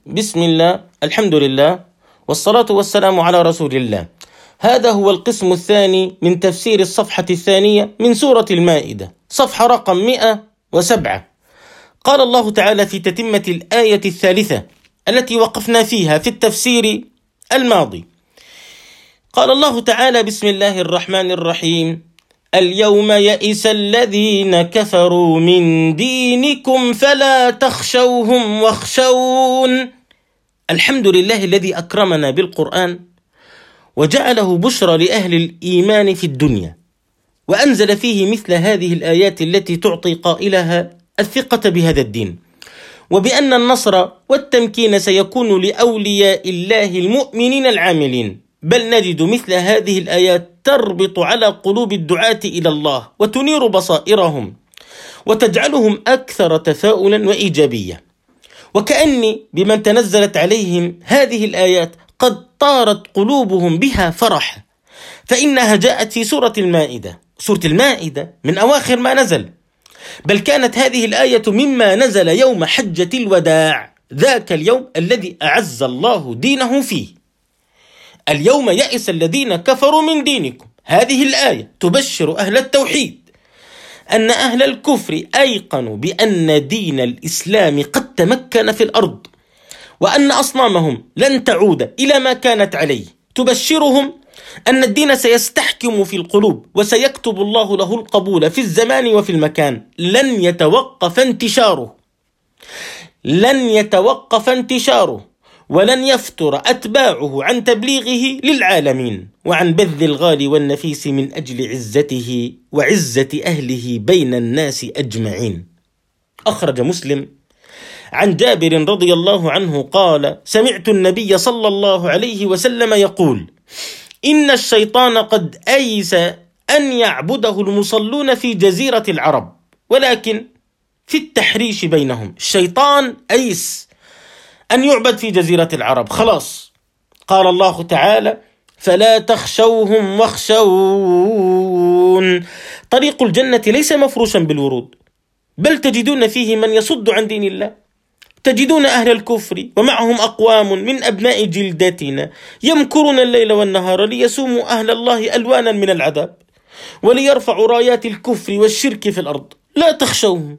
بسم الله، الحمد لله، والصلاة والسلام على رسول الله. هذا هو القسم الثاني من تفسير الصفحة الثانية من سورة المائدة، صفحة رقم 107. قال الله تعالى في تتمة الآية الثالثة التي وقفنا فيها في التفسير الماضي. قال الله تعالى: بسم الله الرحمن الرحيم: اليوم يئس الذين كفروا من دينكم فلا تخشوهم واخشون. الحمد لله الذي أكرمنا بالقرآن وجعله بشرى لأهل الإيمان في الدنيا، وأنزل فيه مثل هذه الآيات التي تعطي قائلها الثقة بهذا الدين، وبأن النصر والتمكين سيكون لأولياء الله المؤمنين العاملين. بل نجد مثل هذه الآيات تربط على قلوب الدعاة إلى الله وتنير بصائرهم وتجعلهم أكثر تفاؤلا وإيجابية، وكأني بمن تنزلت عليهم هذه الآيات قد طارت قلوبهم بها فرحا، فإنها جاءت في سورة المائدة. سورة المائدة من أواخر ما نزل، بل كانت هذه الآية مما نزل يوم حجة الوداع، ذاك اليوم الذي أعز الله دينه فيه. اليوم يئس الذين كفروا من دينكم، هذه الآية تبشر أهل التوحيد أن أهل الكفر أيقنوا بأن دين الإسلام قد تمكن في الأرض، وأن أصنامهم لن تعود إلى ما كانت عليه. تبشرهم أن الدين سيستحكم في القلوب وسيكتب الله له القبول في الزمان وفي المكان، لن يتوقف انتشاره ولن يفتر أتباعه عن تبليغه للعالمين وعن بذل الغالي والنفيس من أجل عزته وعزة أهله بين الناس أجمعين. أخرج مسلم عن جابر رضي الله عنه قال: سمعت النبي صلى الله عليه وسلم يقول: إن الشيطان قد أيس أن يعبده المصلون في جزيرة العرب، ولكن في التحريش بينهم. الشيطان أيس أن يعبد في جزيرة العرب، خلاص. قال الله تعالى: فلا تخشوهم واخشون. طريق الجنة ليس مفروشا بالورود، بل تجدون فيه من يصد عن دين الله. تجدون أهل الكفر ومعهم أقوام من أبناء جلدتنا يمكرون الليل والنهار ليسوموا أهل الله ألوانا من العذاب وليرفعوا رايات الكفر والشرك في الأرض. لا تخشوهم،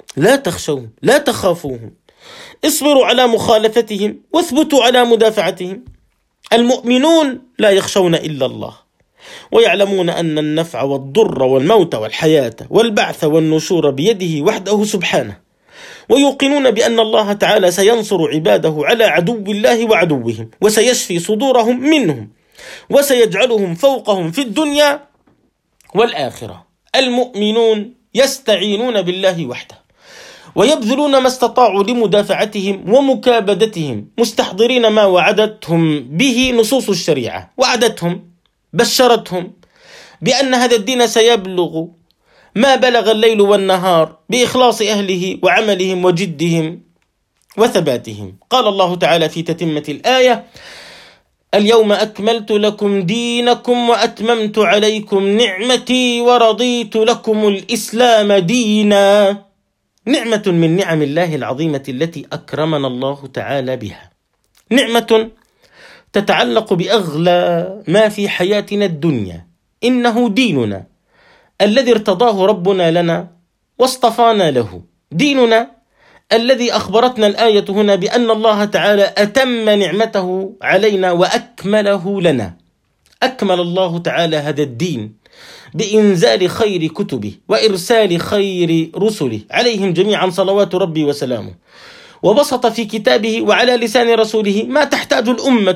لا تخافوهم، اصبروا على مخالفتهم واثبتوا على مدافعتهم. المؤمنون لا يخشون إلا الله، ويعلمون أن النفع والضر والموت والحياة والبعث والنشور بيده وحده سبحانه، ويوقنون بأن الله تعالى سينصر عباده على عدو الله وعدوهم، وسيشفي صدورهم منهم، وسيجعلهم فوقهم في الدنيا والآخرة. المؤمنون يستعينون بالله وحده، ويبذلون ما استطاعوا لمدافعتهم ومكابدتهم، مستحضرين ما وعدتهم به نصوص الشريعة. وعدتهم، بشرتهم بأن هذا الدين سيبلغ ما بلغ الليل والنهار بإخلاص أهله وعملهم وجدهم وثباتهم. قال الله تعالى في تتمة الآية: اليوم أكملت لكم دينكم وأتممت عليكم نعمتي ورضيت لكم الإسلام دينا. نعمة من نعم الله العظيمة التي أكرمنا الله تعالى بها، نعمة تتعلق بأغلى ما في حياتنا الدنيا، إنه ديننا الذي ارتضاه ربنا لنا واصطفانا له، ديننا الذي أخبرتنا الآية هنا بأن الله تعالى أتم نعمته علينا وأكمله لنا. أكمل الله تعالى هذا الدين بإنزال خير كتبه وإرسال خير رسله عليهم جميعا صلوات ربي وسلامه، وبسط في كتابه وعلى لسان رسوله ما تحتاجه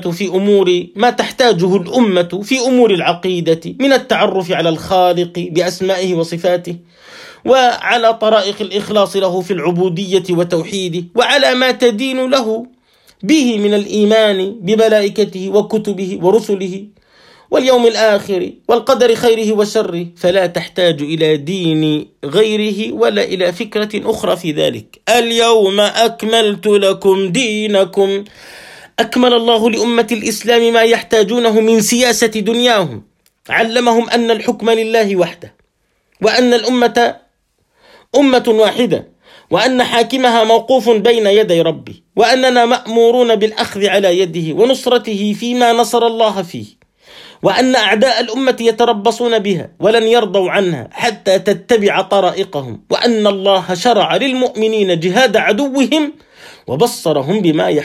الأمة في أمور العقيدة، من التعرف على الخالق بأسمائه وصفاته، وعلى طرائق الإخلاص له في العبودية وتوحيده، وعلى ما تدين له به من الإيمان بملائكته وكتبه ورسله واليوم الآخر والقدر خيره وشره. فلا تحتاج إلى دين غيره ولا إلى فكرة أخرى في ذلك. اليوم أكملت لكم دينكم. أكمل الله لأمة الإسلام ما يحتاجونه من سياسة دنياهم، علمهم أن الحكم لله وحده، وأن الأمة أمة واحدة، وأن حاكمها موقوف بين يدي ربه، وأننا مأمورون بالأخذ على يده ونصرته فيما نصر الله فيه، وأن أعداء الأمة يتربصون بها ولن يرضوا عنها حتى تتبع طرائقهم، وأن الله شرع للمؤمنين جهاد عدوهم وبصرهم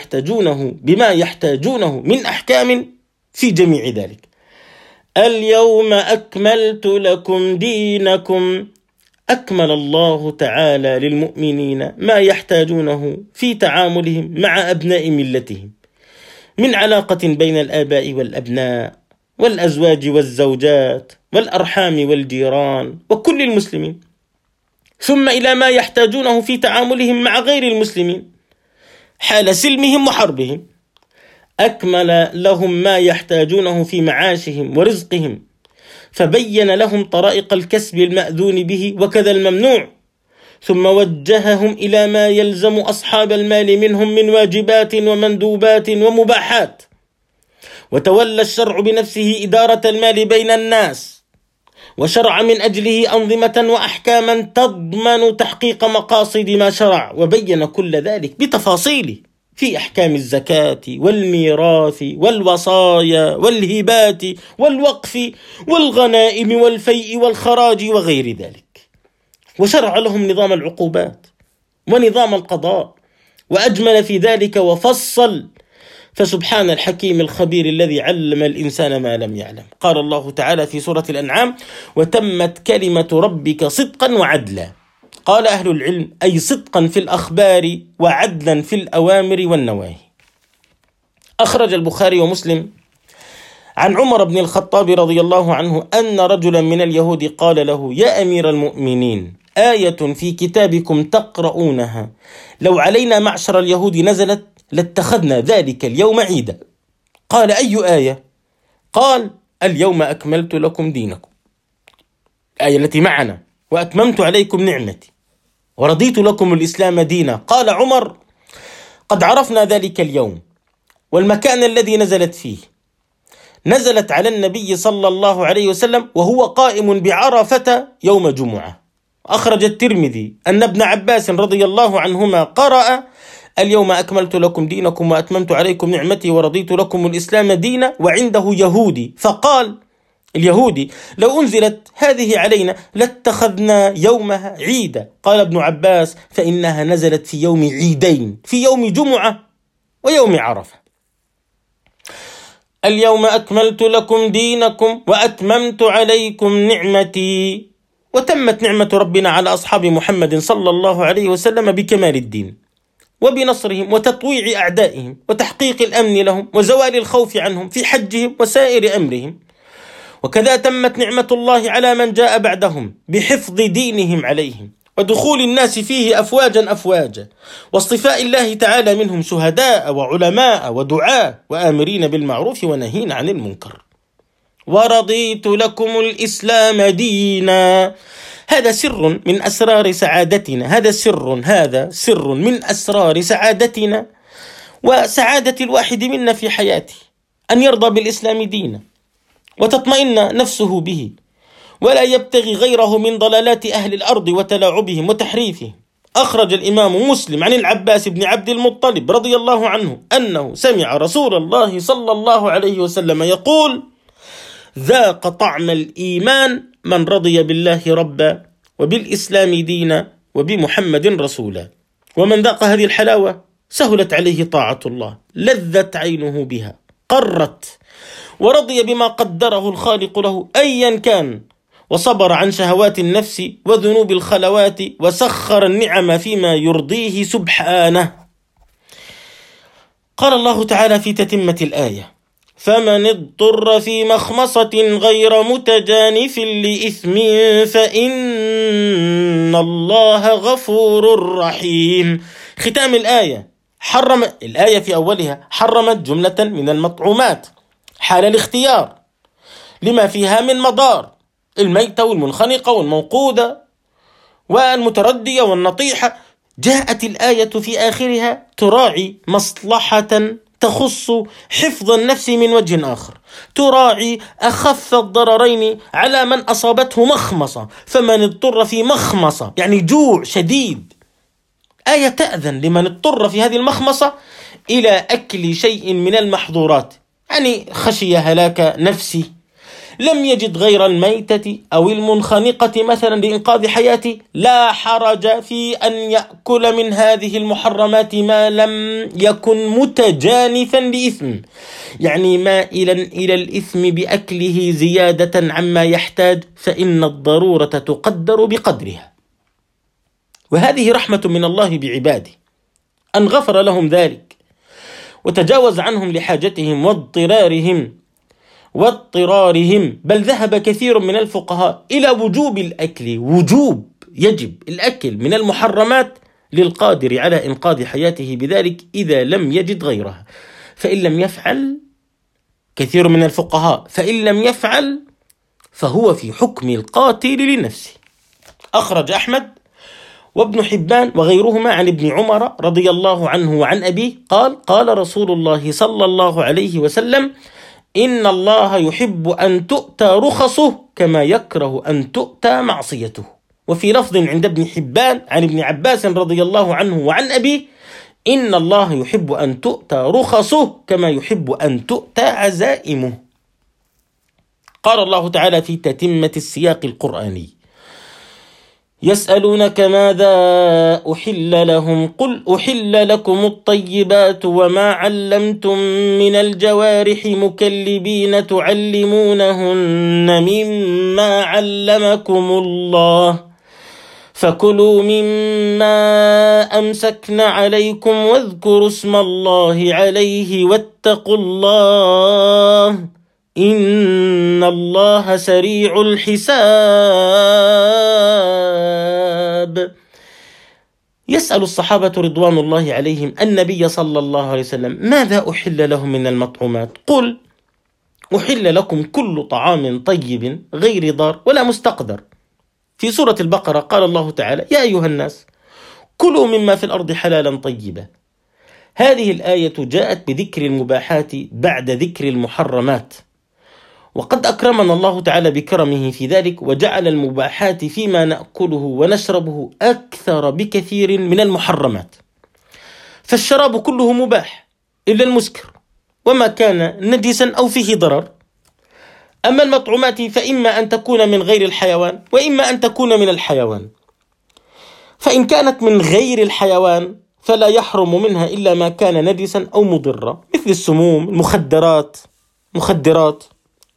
بما يحتاجونه من أحكام في جميع ذلك. اليوم أكملت لكم دينكم. أكمل الله تعالى للمؤمنين ما يحتاجونه في تعاملهم مع أبناء ملتهم من علاقة بين الآباء والأبناء والأزواج والزوجات والأرحام والجيران وكل المسلمين، ثم إلى ما يحتاجونه في تعاملهم مع غير المسلمين حال سلمهم وحربهم. أكمل لهم ما يحتاجونه في معاشهم ورزقهم، فبين لهم طرائق الكسب المأذون به وكذا الممنوع، ثم وجههم إلى ما يلزم أصحاب المال منهم من واجبات ومندوبات ومباحات، وتولى الشرع بنفسه إدارة المال بين الناس، وشرع من أجله أنظمة وأحكاما تضمن تحقيق مقاصد ما شرع، وبين كل ذلك بتفاصيله في أحكام الزكاة والميراث والوصايا والهبات والوقف والغنائم والفيء والخراج وغير ذلك، وشرع لهم نظام العقوبات ونظام القضاء، وأجمل في ذلك وفصل. فسبحان الحكيم الخبير الذي علم الإنسان ما لم يعلم. قال الله تعالى في سورة الأنعام: وتمت كلمة ربك صدقا وعدلا. قال أهل العلم: أي صدقا في الأخبار وعدلا في الأوامر والنواهي. أخرج البخاري ومسلم عن عمر بن الخطاب رضي الله عنه أن رجلا من اليهود قال له: يا أمير المؤمنين، آية في كتابكم تقرؤونها لو علينا معشر اليهود نزلت لاتخذنا ذلك اليوم عيدا. قال: أي آية؟ قال: اليوم أكملت لكم دينكم، الآية التي معنا: وأتممت عليكم نعمتي ورضيت لكم الإسلام دينا. قال عمر: قد عرفنا ذلك اليوم والمكان الذي نزلت فيه. نزلت على النبي صلى الله عليه وسلم وهو قائم بعرفة يوم جمعة. أخرج الترمذي أن ابن عباس رضي الله عنهما قرأ: اليوم أكملت لكم دينكم وأتممت عليكم نعمتي ورضيت لكم الإسلام دينا، وعنده يهودي فقال اليهودي: لو أنزلت هذه علينا لاتخذنا يومها عيدا. قال ابن عباس: فإنها نزلت في يوم عيدين، في يوم جمعة ويوم عرفة. اليوم أكملت لكم دينكم وأتممت عليكم نعمتي. وتمت نعمة ربنا على أصحاب محمد صلى الله عليه وسلم بكمال الدين وبنصرهم وتطويع أعدائهم وتحقيق الأمن لهم وزوال الخوف عنهم في حجهم وسائر أمرهم. وكذا تمت نعمة الله على من جاء بعدهم بحفظ دينهم عليهم ودخول الناس فيه أفواجا أفواجا، واصطفاء الله تعالى منهم شهداء وعلماء ودعاء وآمرين بالمعروف ونهين عن المنكر. ورضيت لكم الإسلام دينا. هذا سر من أسرار سعادتنا، هذا سر من أسرار سعادتنا وسعادة الواحد منا في حياته، أن يرضى بالإسلام دينا وتطمئن نفسه به، ولا يبتغي غيره من ضلالات أهل الأرض وتلاعبهم وتحريفهم. أخرج الإمام مسلم عن العباس بن عبد المطلب رضي الله عنه أنه سمع رسول الله صلى الله عليه وسلم يقول: ذاق طعم الإيمان من رضي بالله ربا وبالإسلام دينا وبمحمد رسولا. ومن ذاق هذه الحلاوة سهلت عليه طاعة الله، لذت عينه بها، قرت، ورضي بما قدره الخالق له أيا كان، وصبر عن شهوات النفس وذنوب الخلوات، وسخر النعم فيما يرضيه سبحانه. قال الله تعالى في تتمة الآية: فمن اضطر في مخمصة غير متجانف لإثم فإن الله غفور رحيم. ختام الآية: الآية في أولها حرمت جملة من المطعومات حال الاختيار لما فيها من مضار، الميتة والمنخنقة والموقودة والمتردية والنطيحة. جاءت الآية في آخرها تراعي مصلحة تخص حفظ النفس من وجه آخر، تراعي أخف الضررين على من أصابته مخمصة. فمن اضطر في مخمصة يعني جوع شديد آية تأذن لمن اضطر في هذه المخمصة إلى أكل شيء من المحظورات، يعني خشي هلاك نفسي، لم يجد غير الميتة أو المنخنقة مثلا لإنقاذ حياته، لا حرج في أن يأكل من هذه المحرمات ما لم يكن متجانفا لإثم، يعني مائلا إلى الإثم بأكله زيادة عما يحتاج، فإن الضرورة تقدر بقدرها. وهذه رحمة من الله بعباده أن غفر لهم ذلك وتجاوز عنهم لحاجتهم واضطرارهم، بل ذهب كثير من الفقهاء إلى وجوب الأكل، يجب الأكل من المحرمات للقادر على إنقاذ حياته بذلك إذا لم يجد غيرها. فإن لم يفعل، كثير من الفقهاء فإن لم يفعل فهو في حكم القاتل لنفسه. أخرج أحمد وابن حبان وغيرهما عن ابن عمر رضي الله عنه وعن أبيه قال: قال رسول الله صلى الله عليه وسلم: إن الله يحب أن تؤتى رخصه كما يكره أن تؤتى معصيته. وفي لفظ عند ابن حبان عن ابن عباس رضي الله عنه وعن أبيه: إن الله يحب أن تؤتى رخصه كما يحب أن تؤتى عزائمه. قال الله تعالى في تتمة السياق القرآني: يسألونك ماذا أحل لهم قل أحل لكم الطيبات وما علمتم من الجوارح مكلبين تعلمونهن مما علمكم الله فكلوا مما أمسكن عليكم واذكروا اسم الله عليه واتقوا الله إن الله سريع الحساب. يسأل الصحابة رضوان الله عليهم النبي صلى الله عليه وسلم: ماذا أحل لهم من المطعومات؟ قل أحل لكم كل طعام طيب غير ضار ولا مستقدر. في سورة البقرة قال الله تعالى: يا أيها الناس كلوا مما في الأرض حلالا طيبا. هذه الآية جاءت بذكر المباحات بعد ذكر المحرمات، وقد أكرمنا الله تعالى بكرمه في ذلك وجعل المباحات فيما نأكله ونشربه أكثر بكثير من المحرمات. فالشراب كله مباح إلا المسكر وما كان نجسا أو فيه ضرر. أما المطعومات فإما أن تكون من غير الحيوان وإما أن تكون من الحيوان، فإن كانت من غير الحيوان فلا يحرم منها إلا ما كان نجسا أو مضرا مثل السموم، مخدرات.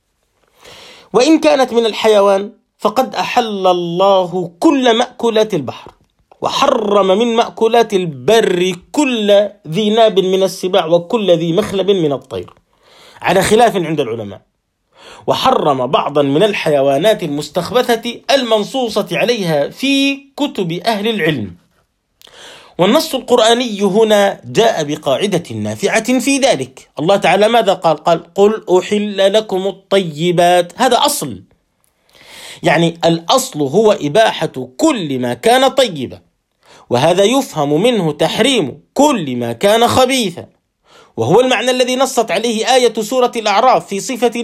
وإن كانت من الحيوان فقد أحل الله كل مأكولات البحر وحرم من مأكولات البر كل ذي ناب من السباع وكل ذي مخلب من الطير، على خلاف عند العلماء، وحرم بعضا من الحيوانات المستخبثة المنصوصة عليها في كتب أهل العلم. والنص القرآني هنا جاء بقاعدة نافعة في ذلك. الله تعالى ماذا قال؟ قال: قل أحل لكم الطيبات. هذا أصل، يعني الأصل هو إباحة كل ما كان طيبا، وهذا يفهم منه تحريم كل ما كان خبيثا، وهو المعنى الذي نصت عليه آية سورة الأعراف في صفة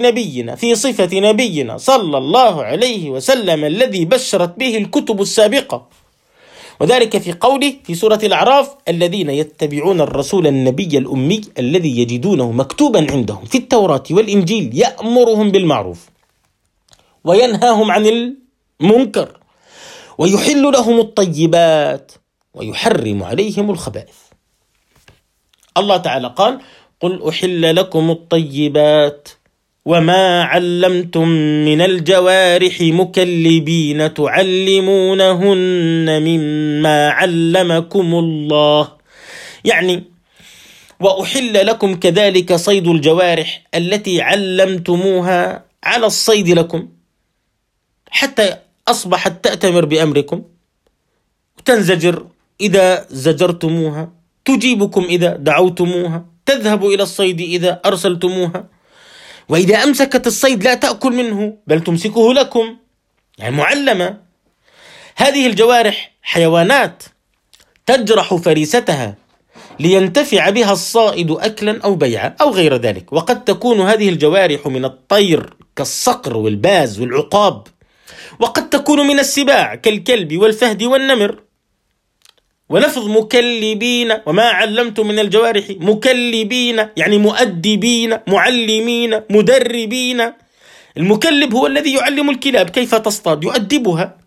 نبينا صلى الله عليه وسلم الذي بشرت به الكتب السابقة، وذلك في قوله في سورة الأعراف: الذين يتبعون الرسول النبي الأمي الذي يجدونه مكتوبا عندهم في التوراة والإنجيل يأمرهم بالمعروف وينهاهم عن المنكر ويحل لهم الطيبات ويحرم عليهم الخبائث. الله تعالى قال: قل أحل لكم الطيبات وما علمتم من الجوارح مكلبين تعلمونهن مما علمكم الله، يعني وأحل لكم كذلك صيد الجوارح التي علمتموها على الصيد لكم حتى أصبحت تأتمر بأمركم وتنزجر إذا زجرتموها، تجيبكم إذا دعوتموها، تذهب إلى الصيد إذا أرسلتموها، وإذا أمسكت الصيد لا تأكل منه بل تمسكه لكم، يعني معلمة. هذه الجوارح حيوانات تجرح فريستها لينتفع بها الصائد أكلا أو بيعا أو غير ذلك. وقد تكون هذه الجوارح من الطير كالصقر والباز والعقاب، وقد تكون من السباع كالكلب والفهد والنمر. ولفظ مكلبين وما علمتم من الجوارح مكلبين يعني مؤدبين معلمين مدربين. المكلب هو الذي يعلم الكلاب كيف تصطاد، يؤدبها.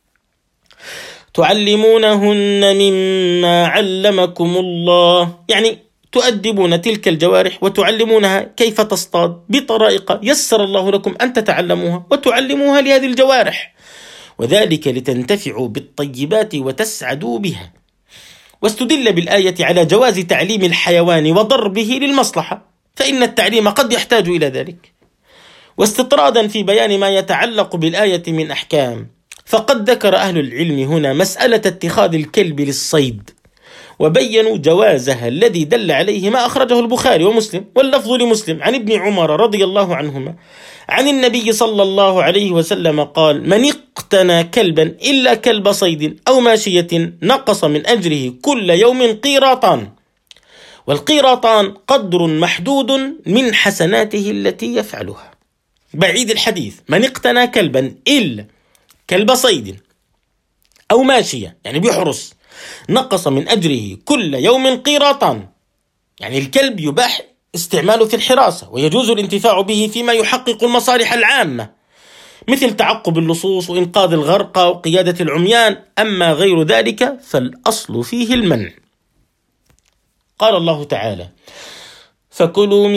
تعلمونهن مما علمكم الله، يعني تؤدبون تلك الجوارح وتعلمونها كيف تصطاد بطرائق يسر الله لكم أن تتعلموها وتعلموها لهذه الجوارح، وذلك لتنتفعوا بالطيبات وتسعدوا بها. واستدل بالآية على جواز تعليم الحيوان وضربه للمصلحة، فإن التعليم قد يحتاج إلى ذلك. واستطرادا في بيان ما يتعلق بالآية من أحكام، فقد ذكر أهل العلم هنا مسألة اتخاذ الكلب للصيد، وبينوا جوازها الذي دل عليه ما أخرجه البخاري ومسلم، واللفظ لمسلم عن ابن عمر رضي الله عنهما عن النبي صلى الله عليه وسلم قال: من اقتنى كلبا إلا كلب صيد أو ماشية نقص من أجره كل يوم قيراطان، والقيراطان قدر محدود من حسناته التي يفعلها. بعيد الحديث: من اقتنى كلبا إلا كلب صيد أو ماشية يعني بيحرس نقص من أجره كل يوم قيراطان، يعني الكلب يباح استعماله في الحراسة ويجوز الانتفاع به فيما يحقق المصالح العامة، مثل تعقب اللصوص وإنقاذ الغرقى وقيادة العميان. أما غير ذلك فالأصل فيه المنع. قال الله تعالى: فكلوا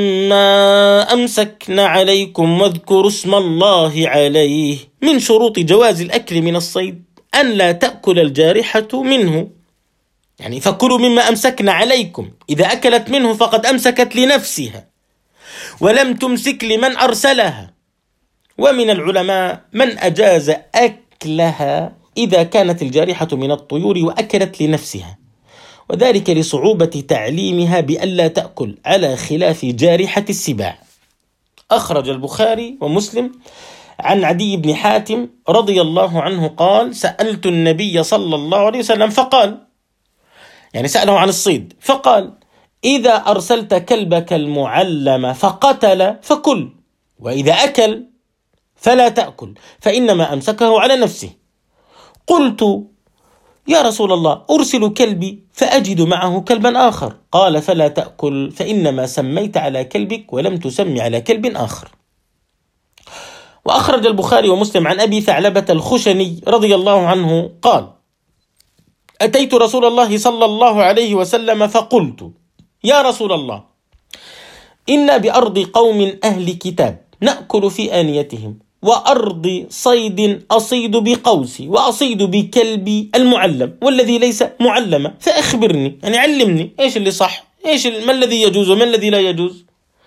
مما أمسكن عليكم واذكروا اسم الله عليه. من شروط جواز الأكل من الصيد أن لا تأكل الجارحة منه، يعني فكلوا مما أمسكن عليكم، إذا أكلت منه فقد أمسكت لنفسها ولم تمسك لمن أرسلها. ومن العلماء من أجاز أكلها إذا كانت الجارحة من الطيور وأكلت لنفسها، وذلك لصعوبة تعليمها بألا تأكل على خلاف جارحة السباع. أخرج البخاري ومسلم عن عدي بن حاتم رضي الله عنه قال: سألت النبي صلى الله عليه وسلم فقال، يعني سأله عن الصيد فقال: إذا أرسلت كلبك المعلم فقتل فكل، وإذا أكل فلا تأكل، فإنما أمسكه على نفسه. قلت: يا رسول الله، أرسل كلبي فأجد معه كلبا آخر. قال: فلا تأكل، فإنما سميت على كلبك ولم تسمي على كلب آخر. وأخرج البخاري ومسلم عن أبي ثعلبة الخشني رضي الله عنه قال: أتيت رسول الله صلى الله عليه وسلم فقلت: يا رسول الله، إن بأرض قوم أهل كتاب نأكل في آنيتهم، وأرض صيد أصيد بقوسي وأصيد بكلبي المعلم والذي ليس معلما، فأخبرني، يعني علمني إيش اللي صح، ما الذي يجوز وما الذي لا يجوز،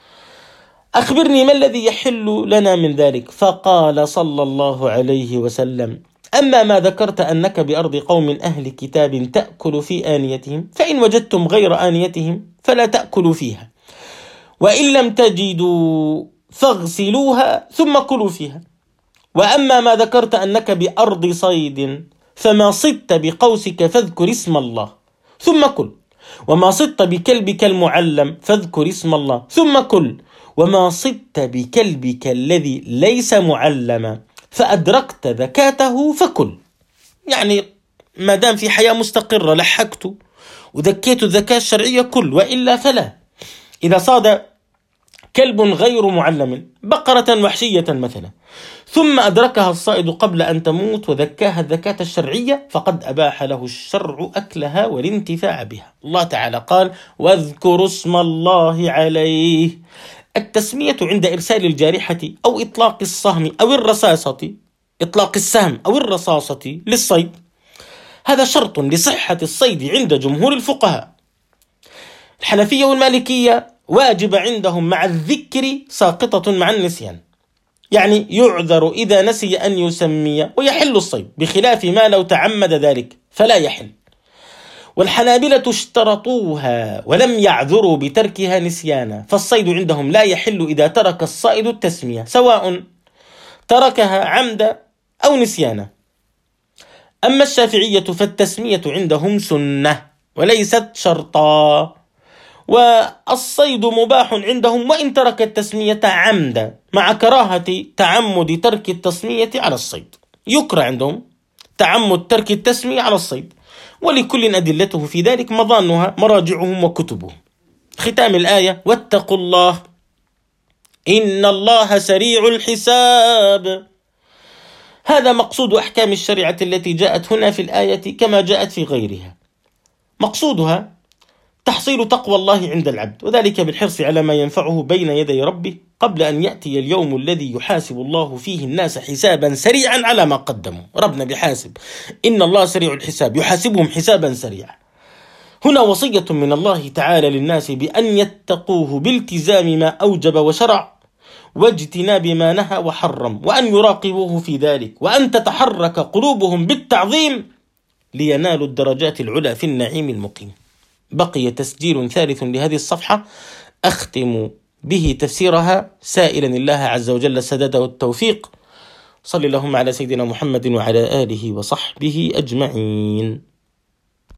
أخبرني ما الذي يحل لنا من ذلك. فقال صلى الله عليه وسلم: أما ما ذكرت أنك بأرض قوم أهل كتاب تأكل في آنيتهم، فإن وجدتم غير آنيتهم فلا تأكلوا فيها، وإن لم تجدوا فاغسلوها ثم كلوا فيها. وأما ما ذكرت أنك بأرض صيد فما صدت بقوسك فاذكر اسم الله ثم كل، وما صدت بكلبك المعلم فاذكر اسم الله ثم كل، وما صدت بكلبك الذي ليس معلما فأدركت ذكاته فكل. يعني ما دام في حياة مستقرة لحقته وذكيت الذكاء الشرعية كل، وإلا فلا. إذا صاد كلب غير معلم بقرة وحشية مثلا ثم أدركها الصائد قبل أن تموت وذكاها الذكاة الشرعية، فقد أباح له الشرع أكلها والانتفاع بها. الله تعالى قال: واذكروا اسم الله عليه. التسمية عند إرسال الجارحة أو إطلاق السهم أو الرصاصة، إطلاق السهم أو الرصاصة للصيد، هذا شرط لصحة الصيد عند جمهور الفقهاء. الحنفية والمالكية واجب عندهم مع الذكر ساقطة مع النسيان، يعني يعذر إذا نسي أن يسمي ويحل الصيد، بخلاف ما لو تعمد ذلك فلا يحل. والحنابلة اشترطوها ولم يعذروا بتركها نسيانا، فالصيد عندهم لا يحل إذا ترك الصائد التسمية، سواء تركها عمدا أو نسيانا. أما الشافعية فالتسمية عندهم سنة وليست شرطا، والصيد مباح عندهم وإن ترك التسمية عمدا، مع كراهة تعمد ترك التسمية على الصيد. يكره عندهم تعمد ترك التسمية على الصيد، ولكل أدلته في ذلك مظانها مراجعهم وكتبهم. ختام الآية: واتقوا الله إن الله سريع الحساب. هذا مقصود أحكام الشريعة التي جاءت هنا في الآية كما جاءت في غيرها. مقصودها تحصيل تقوى الله عند العبد، وذلك بالحرص على ما ينفعه بين يدي ربه قبل أن يأتي اليوم الذي يحاسب الله فيه الناس حسابا سريعا على ما قدموا. ربنا بيحاسب، إن الله سريع الحساب، يحاسبهم حسابا سريعا. هنا وصية من الله تعالى للناس بأن يتقوه بالتزام ما أوجب وشرع، واجتناب ما نهى وحرم، وأن يراقبوه في ذلك، وأن تتحرك قلوبهم بالتعظيم لينالوا الدرجات العلى في النعيم المقيم. بقي تسجيل ثالث لهذه الصفحة أختم به تفسيرها سائلا الله عز وجل السداد والتوفيق. صلى اللهم على سيدنا محمد وعلى آله وصحبه أجمعين.